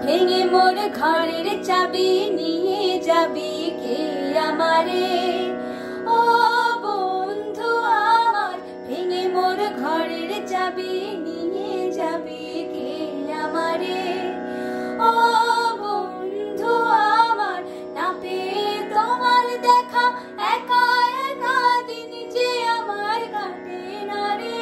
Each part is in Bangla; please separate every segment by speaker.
Speaker 1: ভেঙে মোর ঘরের চাবি নিয়ে যাবি কে আমারে? ও বন্ধু আমার, ভেঙে মোর ঘরের চাবি নিয়ে যাবি কে আমারে? ও বন্ধু আমার, না পেয়ে তোমার দেখা একা একা দিন যে আমার কাটে না রে।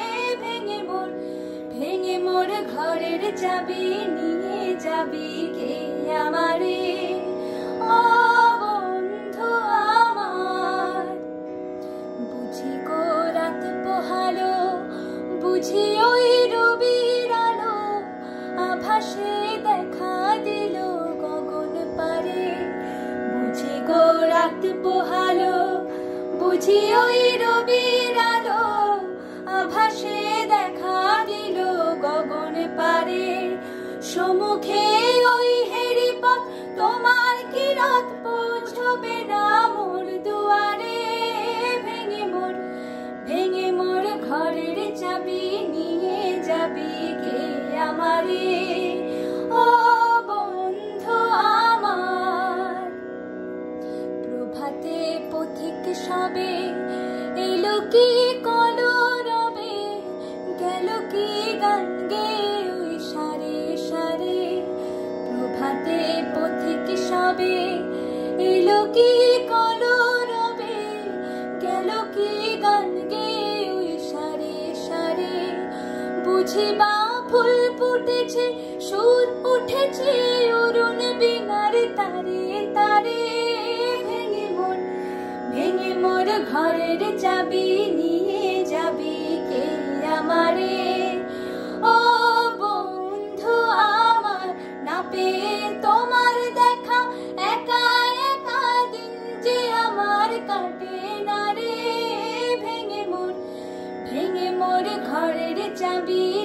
Speaker 1: ভেঙে মোর ঘরের চাবি নিয়ে যাবি কে আমারে? ও বন্ধু আমার, বুঝি গো রাত পোহালো, বুঝি ওই রবির আলো আভাসে দেখা দিল গগন পারে। বুঝি গো রাত পোহালো, বুঝি ওই রবির আলো আভাসে দেখা দিল গগন পারে। সম্মুখে ওই হেরি পথ, তোমার কি রাত পৌঁছবে না মোর দুয়ারে? ভেঙে মোর ঘরের চাবি নিয়ে যাবি কে আমারে? ও বন্ধু আমার, প্রভাতে পথিক সবে এলো কি কলরবে, গেল কি গান গে ওই সারে সারে। প্রভাতে পথিক সবে এলো কি কলরবে, গেল কি গান গে ওই সারে সারে। বুঝিবা ফুল ফুটেছে, সুর উঠেছে অরুণ বিনার তারে তারে। ভেঙে মোর ঘরের চাবি নিয়ে যাবি কে আমারে? ও বন্ধু আমার, না পেয়ে তোমার দেখা একা একা দিন যে আমার কাটে না রে। ভেঙে মোর ঘরের চাবি